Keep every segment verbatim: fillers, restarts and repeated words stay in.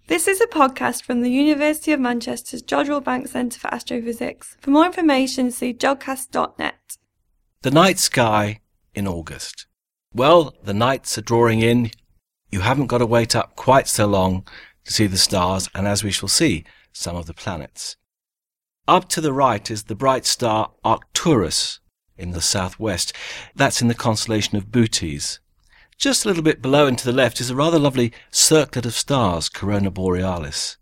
This is a podcast from the University of Manchester's Jodrell Bank Centre for Astrophysics. For more information, see jodcast dot net. The night sky in August. Well, the nights are drawing in. You haven't got to wait up quite so long to see the stars, and as we shall see, some of the planets. Up to the right is the bright star Arcturus in the southwest. That's in the constellation of Bootes. Just a little bit below and to the left is a rather lovely circlet of stars, Corona Borealis.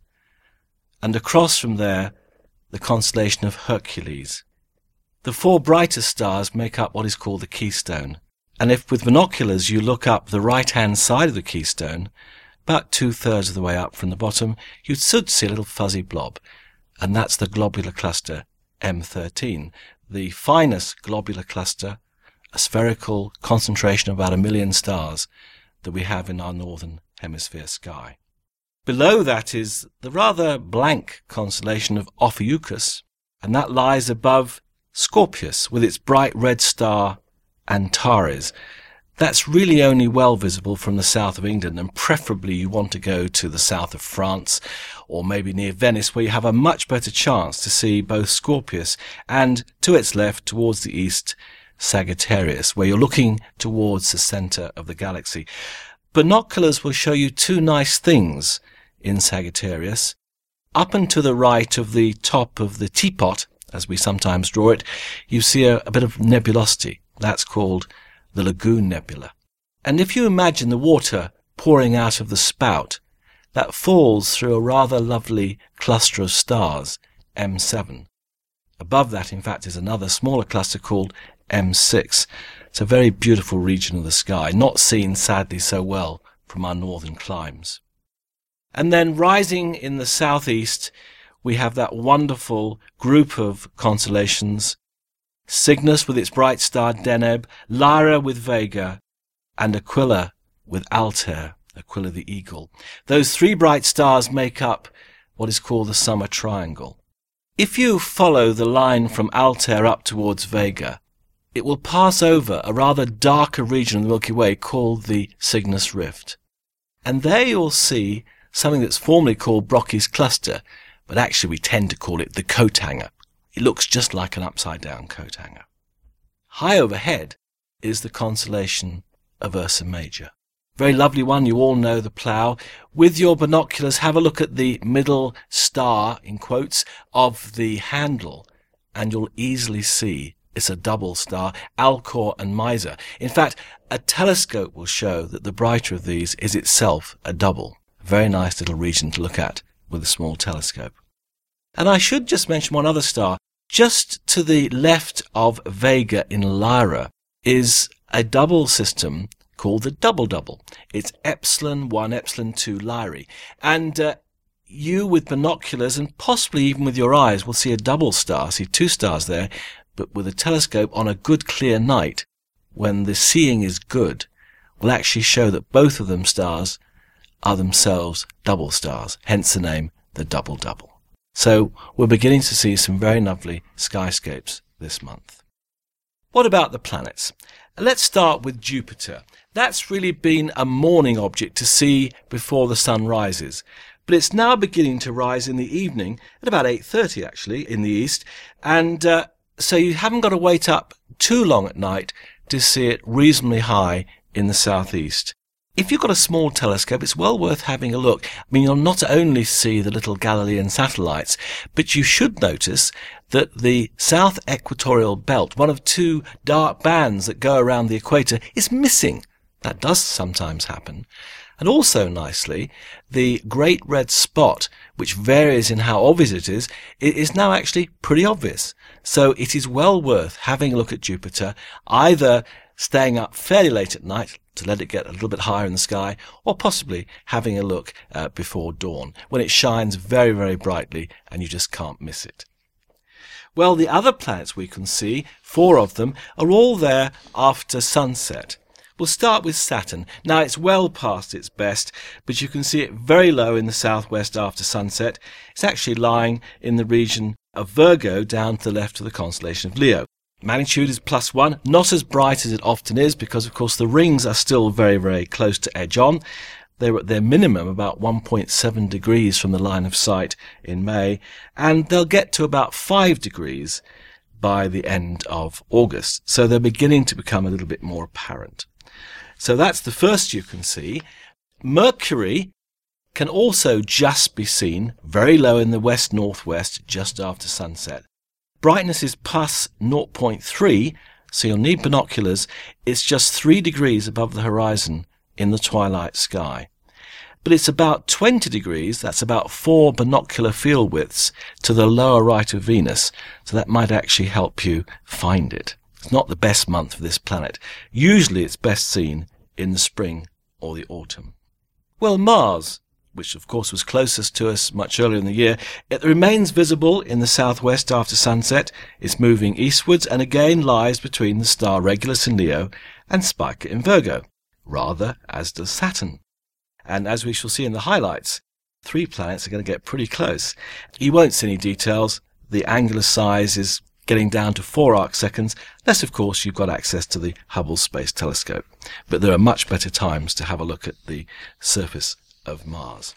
And across from there, the constellation of Hercules. The four brightest stars make up what is called the keystone. And if with binoculars you look up the right-hand side of the keystone, about two-thirds of the way up from the bottom, you should see a little fuzzy blob. And that's the globular cluster M thirteen, the finest globular cluster, a spherical concentration of about a million stars that we have in our northern hemisphere sky. Below that is the rather blank constellation of Ophiuchus, and that lies above Scorpius with its bright red star Antares. That's really only well visible from the south of England, and preferably you want to go to the south of France or maybe near Venice, where you have a much better chance to see both Scorpius and, to its left, towards the east, Sagittarius, where you're looking towards the centre of the galaxy. Binoculars will show you two nice things in Sagittarius. Up and to the right of the top of the teapot, as we sometimes draw it, you see a, a bit of nebulosity. That's called the Lagoon Nebula. And if you imagine the water pouring out of the spout, that falls through a rather lovely cluster of stars, M seven. Above that, in fact, is another smaller cluster called M six. It's a very beautiful region of the sky, not seen, sadly, so well from our northern climes. And then rising in the southeast, we have that wonderful group of constellations, Cygnus with its bright star Deneb, Lyra with Vega, and Aquila with Altair, Aquila the Eagle. Those three bright stars make up what is called the Summer Triangle. If you follow the line from Altair up towards Vega, it will pass over a rather darker region of the Milky Way called the Cygnus Rift. And there you'll see something that's formerly called Brocchi's Cluster, but actually we tend to call it the coat hanger. It looks just like an upside-down coat hanger. High overhead is the constellation of Ursa Major. Very lovely one, you all know the Plough. With your binoculars, have a look at the middle star, in quotes, of the handle, and you'll easily see it's a double star, Alcor and Mizar. In fact, a telescope will show that the brighter of these is itself a double. A very nice little region to look at with a small telescope. And I should just mention one other star. Just to the left of Vega in Lyra is a double system called the Double-Double. It's Epsilon one, Epsilon two Lyrae. And uh, you with binoculars and possibly even with your eyes will see a double star, see two stars there, but with a telescope on a good clear night, when the seeing is good, will actually show that both of them stars are themselves double stars, hence the name the Double-Double. So we're beginning to see some very lovely skyscapes this month. What about the planets? Let's start with Jupiter. That's really been a morning object to see before the sun rises. But it's now beginning to rise in the evening, at about eight thirty actually, in the east, and uh, so you haven't got to wait up too long at night to see it reasonably high in the southeast. If you've got a small telescope, it's well worth having a look. I mean, you'll not only see the little Galilean satellites, but you should notice that the south equatorial belt, one of two dark bands that go around the equator, is missing. That does sometimes happen. And also nicely, the great red spot, which varies in how obvious it is, it is now actually pretty obvious. So it is well worth having a look at Jupiter, either staying up fairly late at night to let it get a little bit higher in the sky, or possibly having a look uh, before dawn, when it shines very, very brightly and you just can't miss it. Well, the other planets we can see, four of them, are all there after sunset. We'll start with Saturn. Now, it's well past its best, but you can see it very low in the southwest after sunset. It's actually lying in the region of Virgo down to the left of the constellation of Leo. Magnitude is plus one, not as bright as it often is because, of course, the rings are still very, very close to edge on. They were at their minimum about one point seven degrees from the line of sight in May, and they'll get to about five degrees by the end of August. So they're beginning to become a little bit more apparent. So that's the first you can see. Mercury can also just be seen very low in the west-northwest just after sunset. Brightness is plus zero point three, so you'll need binoculars. It's just three degrees above the horizon in the twilight sky. But it's about twenty degrees, that's about four binocular field widths, to the lower right of Venus, so that might actually help you find it. It's not the best month for this planet. Usually it's best seen in the spring or the autumn. Well, Mars, which of course was closest to us much earlier in the year, it remains visible in the southwest after sunset. It's moving eastwards and again lies between the star Regulus in Leo and Spica in Virgo, rather as does Saturn. And as we shall see in the highlights, three planets are going to get pretty close. You won't see any details. The angular size is getting down to four arc seconds, unless of course you've got access to the Hubble Space Telescope. But there are much better times to have a look at the surface of Mars.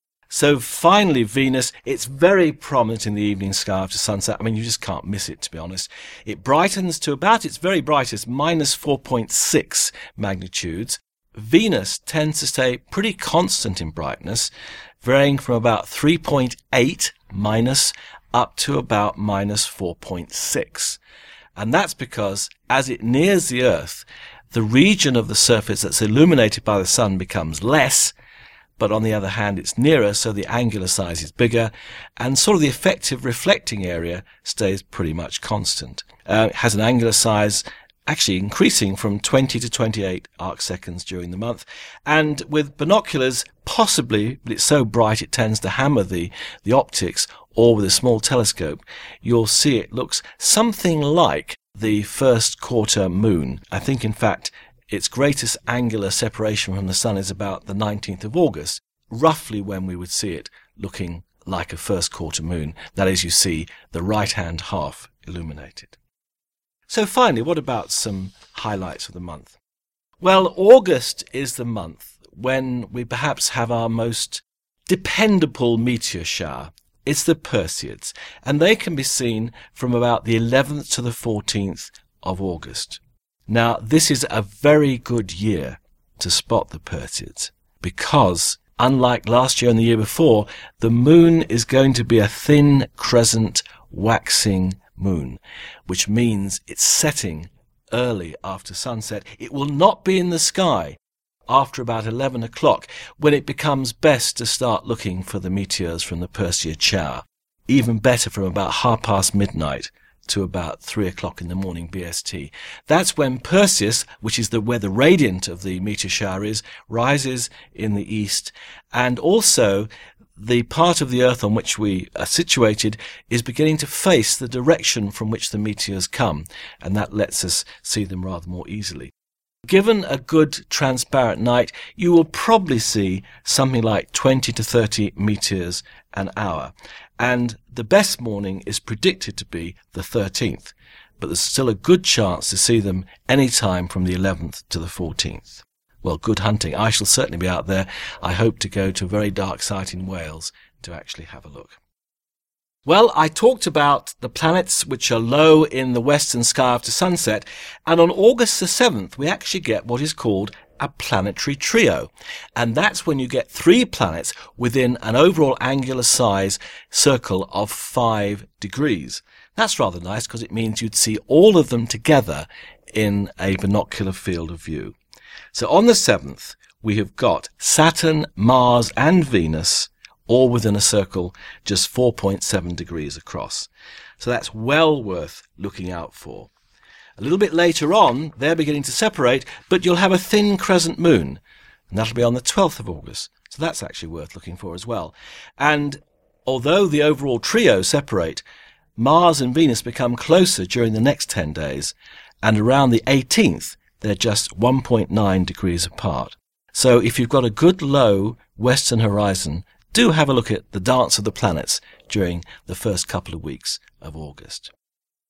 So finally, Venus, it's very prominent in the evening sky after sunset. I mean, you just can't miss it, to be honest. It brightens to about its very brightest, minus four point six magnitudes. Venus tends to stay pretty constant in brightness, varying from about three point eight minus up to about minus four point six. And that's because as it nears the Earth, the region of the surface that's illuminated by the sun becomes less, but on the other hand it's nearer, so the angular size is bigger, and sort of the effective reflecting area stays pretty much constant. Uh, it has an angular size actually increasing from twenty to twenty-eight arc seconds during the month. And with binoculars, possibly, but it's so bright it tends to hammer the, the optics, or with a small telescope, you'll see it looks something like the first quarter moon. I think, in fact, its greatest angular separation from the sun is about the nineteenth of August, roughly when we would see it looking like a first quarter moon. That is, you see the right-hand half illuminated. So finally, what about some highlights of the month? Well, August is the month when we perhaps have our most dependable meteor shower. It's the Perseids, and they can be seen from about the eleventh to the fourteenth of August. Now, this is a very good year to spot the Perseids, because unlike last year and the year before, the moon is going to be a thin crescent waxing moon, which means it's setting early after sunset. It will not be in the sky after about eleven o'clock, when it becomes best to start looking for the meteors from the Perseid shower. Even better from about half past midnight to about three o'clock in the morning B S T. That's when Perseus, which is the where the radiant of the meteor shower is, rises in the east, and also the part of the Earth on which we are situated is beginning to face the direction from which the meteors come, and that lets us see them rather more easily. Given a good transparent night, you will probably see something like twenty to thirty meteors an hour, and the best morning is predicted to be the thirteenth, but there's still a good chance to see them any time from the eleventh to the fourteenth. Well, good hunting. I shall certainly be out there. I hope to go to a very dark site in Wales to actually have a look. Well, I talked about the planets which are low in the western sky after sunset, and on August the seventh we actually get what is called a planetary trio, and that's when you get three planets within an overall angular size circle of five degrees. That's rather nice because it means you'd see all of them together in a binocular field of view. So on the seventh, we have got Saturn, Mars and Venus all within a circle just four point seven degrees across. So that's well worth looking out for. A little bit later on, they're beginning to separate, but you'll have a thin crescent moon, and that'll be on the twelfth of August. So that's actually worth looking for as well. And although the overall trio separate, Mars and Venus become closer during the next ten days, and around the eighteenth, they're just one point nine degrees apart. So if you've got a good low western horizon, do have a look at the dance of the planets during the first couple of weeks of August.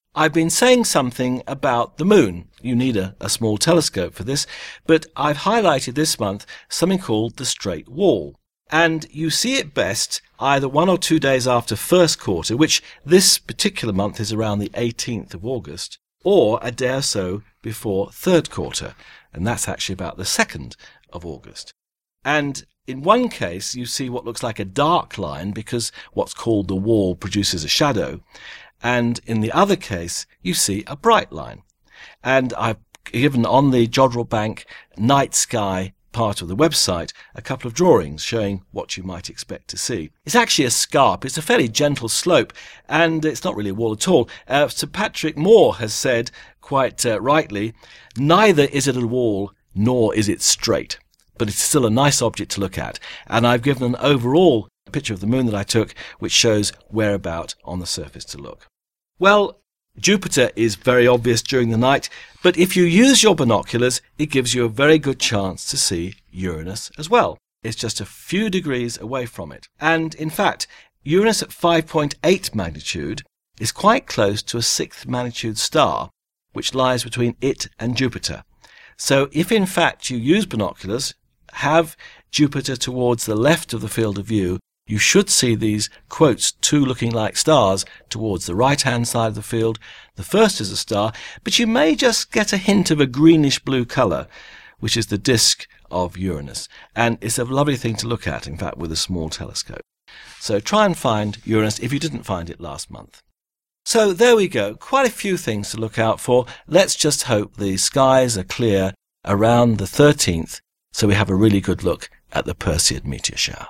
I've been saying something about the moon. You need a, a small telescope for this, but I've highlighted this month something called the straight wall. And you see it best either one or two days after first quarter, which this particular month is around the eighteenth of August, or a day or so before third quarter, and that's actually about the second of August. And in one case, you see what looks like a dark line because what's called the wall produces a shadow. And in the other case, you see a bright line. And I've given on the Jodrell Bank night sky part of the website a couple of drawings showing what you might expect to see. It's actually a scarp. It's a fairly gentle slope, and it's not really a wall at all. Uh, Sir Patrick Moore has said, quite uh, rightly, neither is it a wall nor is it straight, but it's still a nice object to look at. And I've given an overall picture of the moon that I took, which shows whereabout on the surface to look. Well, Jupiter is very obvious during the night, but if you use your binoculars, it gives you a very good chance to see Uranus as well. It's just a few degrees away from it. And in fact, Uranus at five point eight magnitude is quite close to a sixth magnitude star, which lies between it and Jupiter. So if in fact you use binoculars, have Jupiter towards the left of the field of view, you should see these, quotes, two looking like stars towards the right-hand side of the field. The first is a star, but you may just get a hint of a greenish-blue colour, which is the disk of Uranus. And it's a lovely thing to look at, in fact, with a small telescope. So try and find Uranus if you didn't find it last month. So there we go, quite a few things to look out for. Let's just hope the skies are clear around the thirteenth, so we have a really good look at the Perseid meteor shower.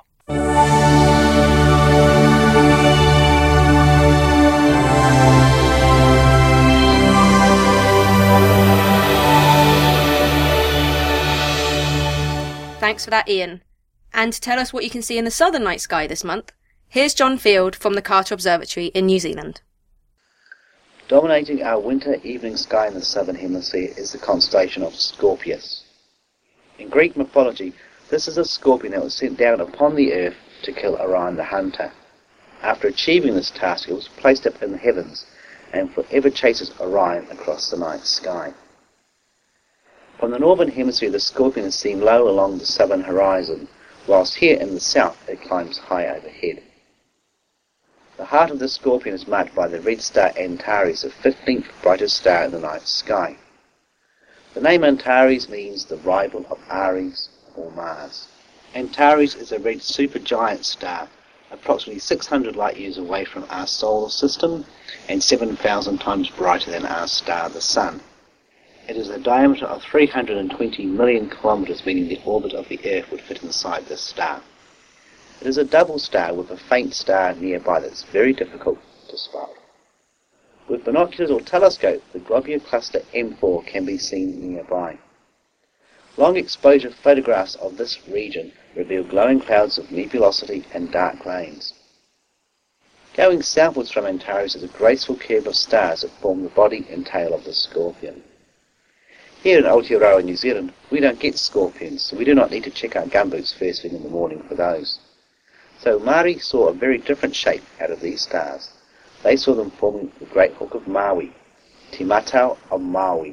Thanks for that, Ian. And to tell us what you can see in the southern night sky this month, here's John Field from the Carter Observatory in New Zealand. Dominating our winter evening sky in the southern hemisphere is the constellation of Scorpius. In Greek mythology, this is a scorpion that was sent down upon the earth to kill Orion the hunter. After achieving this task, it was placed up in the heavens and forever chases Orion across the night sky. From the northern hemisphere, the scorpion is seen low along the southern horizon, whilst here in the south it climbs high overhead. The heart of the scorpion is marked by the red star Antares, the fifteenth brightest star in the night sky. The name Antares means the rival of Ares or Mars. Antares is a red supergiant star, approximately six hundred light years away from our solar system and seven thousand times brighter than our star, the Sun. It is a diameter of three hundred twenty million kilometers, meaning the orbit of the Earth would fit inside this star. It is a double star with a faint star nearby that's very difficult to spot. With binoculars or telescope, the globular cluster M four can be seen nearby. Long exposure photographs of this region reveal glowing clouds of nebulosity and dark lanes. Going southwards from Antares is a graceful curve of stars that form the body and tail of the scorpion. Here in Aotearoa, New Zealand, we don't get scorpions, so we do not need to check our gumboots first thing in the morning for those. So Māori saw a very different shape out of these stars. They saw them forming the Great Hook of Maui, Te Matau of Maui.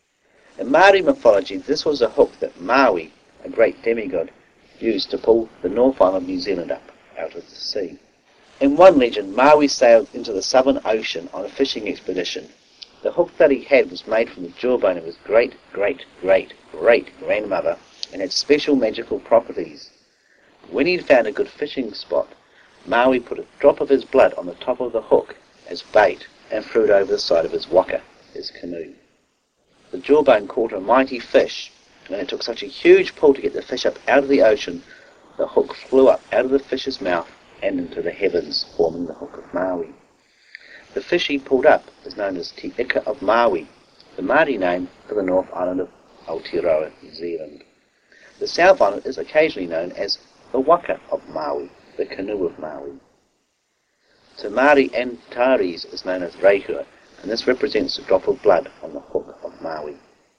In Māori mythology, this was a hook that Maui, a great demigod, used to pull the North Island of New Zealand up out of the sea. In one legend, Maui sailed into the Southern Ocean on a fishing expedition. The hook that he had was made from the jawbone of his great, great, great, great grandmother and had special magical properties. When he had found a good fishing spot, Maui put a drop of his blood on the top of the hook as bait and threw it over the side of his waka, his canoe. The jawbone caught a mighty fish, and it took such a huge pull to get the fish up out of the ocean, the hook flew up out of the fish's mouth and into the heavens, forming the Hook of Maui. The fish he pulled up is known as Te Ika of Maui, the Māori name for the North Island of Aotearoa, New Zealand. The South Island is occasionally known as the Waka of Maui, the Canoe of Maui. To Māori, Antares is known as Rehua, and this represents a drop of blood on the Hook of Maui.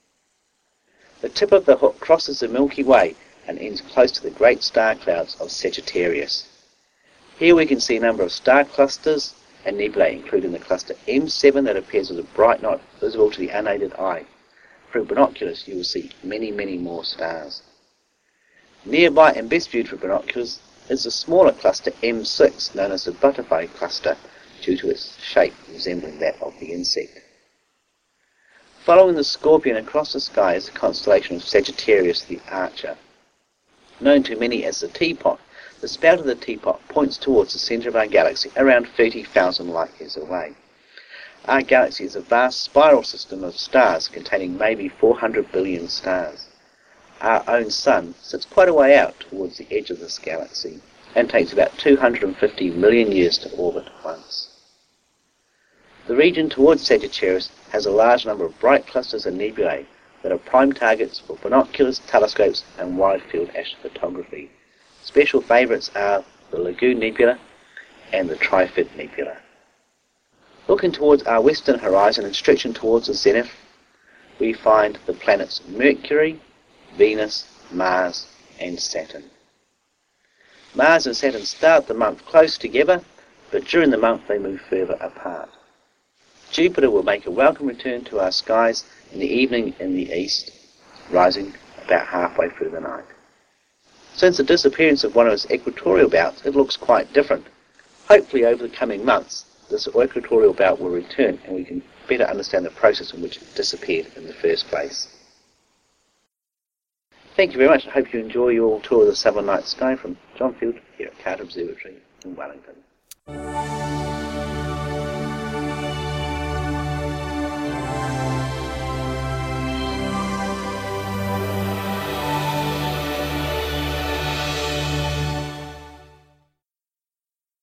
The tip of the hook crosses the Milky Way and ends close to the great star clouds of Sagittarius. Here we can see a number of star clusters and nebulae, including the cluster M seven that appears as a bright knot visible to the unaided eye. Through binoculars you will see many, many more stars. Nearby and best viewed through binoculars is the smaller cluster M six, known as the butterfly cluster, due to its shape resembling that of the insect. Following the Scorpion across the sky is the constellation of Sagittarius the Archer. Known to many as the Teapot, the spout of the Teapot points towards the centre of our galaxy, around thirty thousand light years away. Our galaxy is a vast spiral system of stars containing maybe four hundred billion stars. Our own Sun sits quite a way out towards the edge of this galaxy and takes about two hundred fifty million years to orbit once. The region towards Sagittarius has a large number of bright clusters of nebulae that are prime targets for binoculars, telescopes and wide-field astrophotography. Special favourites are the Lagoon Nebula and the Trifid Nebula. Looking towards our western horizon and stretching towards the zenith, we find the planets Mercury, Venus, Mars and Saturn. Mars and Saturn start the month close together, but during the month they move further apart. Jupiter will make a welcome return to our skies in the evening in the east, rising about halfway through the night. Since the disappearance of one of its equatorial belts, it looks quite different. Hopefully over the coming months, this equatorial belt will return and we can better understand the process in which it disappeared in the first place. Thank you very much. I hope you enjoy your tour of the southern night sky from John Field here at Carter Observatory in Wellington.